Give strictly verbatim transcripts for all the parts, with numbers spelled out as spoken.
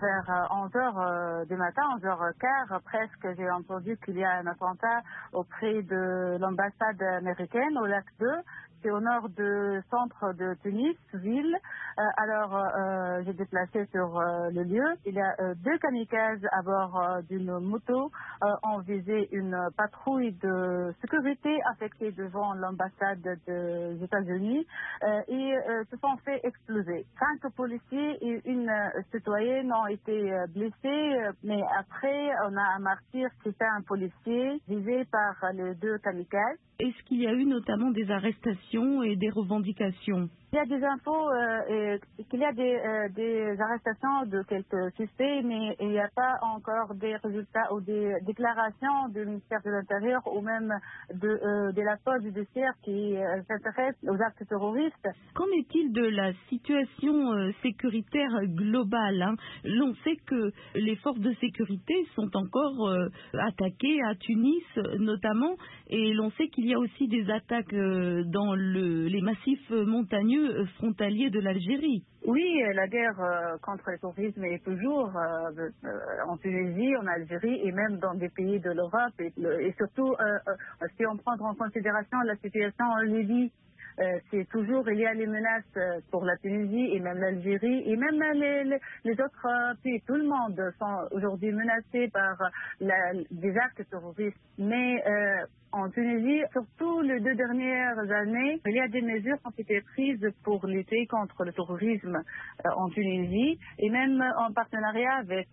vers onze heures du matin, onze heures quinze presque, j'ai entendu qu'il y a un attentat auprès de l'ambassade américaine au lac deux. C'est au nord du centre de Tunis, ville. Euh, alors, euh, j'ai déplacé sur euh, le lieu. Il y a euh, deux kamikazes à bord euh, d'une moto euh, ont visé une patrouille de sécurité affectée devant l'ambassade des États-Unis euh, et euh, se sont fait exploser. Cinq policiers et une euh, citoyenne ont été euh, blessés, euh, mais après, on a un martyr qui était un policier visé par les deux kamikazes. Est-ce qu'il y a eu notamment des arrestations et des revendications? Il y a des infos euh, et qu'il y a des, euh, des arrestations de quelques suspects, mais il n'y a pas encore des résultats ou des déclarations du ministère de l'Intérieur ou même de, euh, de la force judiciaire qui euh, s'intéresse aux actes terroristes. Qu'en est-il de la situation euh, sécuritaire globale, hein? L'on sait que les forces de sécurité sont encore euh, attaquées à Tunis notamment, et l'on sait qu'il y a aussi des attaques euh, dans le, les massifs montagneux frontaliers de l'Algérie. Oui, la guerre euh, contre le terrorisme est toujours euh, euh, en Tunisie, en Algérie et même dans des pays de l'Europe. Et, et surtout, euh, euh, si on prend en considération la situation en Libye, euh, c'est toujours, il y a les menaces pour la Tunisie et même l'Algérie et même les, les, les autres euh, pays. Tout le monde sont aujourd'hui menacés par la, des actes terroristes. Mais euh, en Tunisie, surtout les deux dernières années, il y a des mesures qui ont été prises pour lutter contre le terrorisme euh, en Tunisie et même en partenariat avec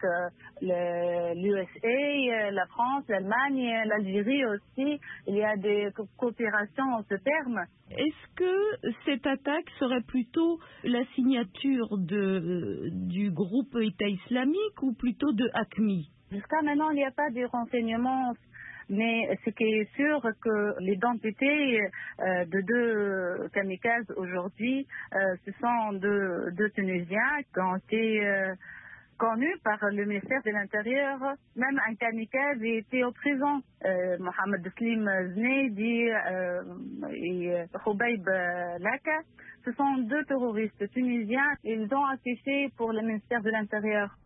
euh, l'U S A, euh, la France, l'Allemagne, l'Algérie aussi. Il y a des co coopérations en ce terme. Est-ce que cette attaque serait plutôt la signature de, du groupe État islamique ou plutôt de Haqqani? Jusqu'à maintenant, il n'y a pas de renseignements. Mais ce qui est sûr, que l'identité euh, de deux kamikazes aujourd'hui, euh, ce sont deux, deux Tunisiens qui ont été euh, connus par le ministère de l'Intérieur. Même un kamikaze était en prison. Euh, Mohamed Slim Znedi euh, et Khubayb Laka, ce sont deux terroristes tunisiens. Ils ont affiché pour le ministère de l'Intérieur.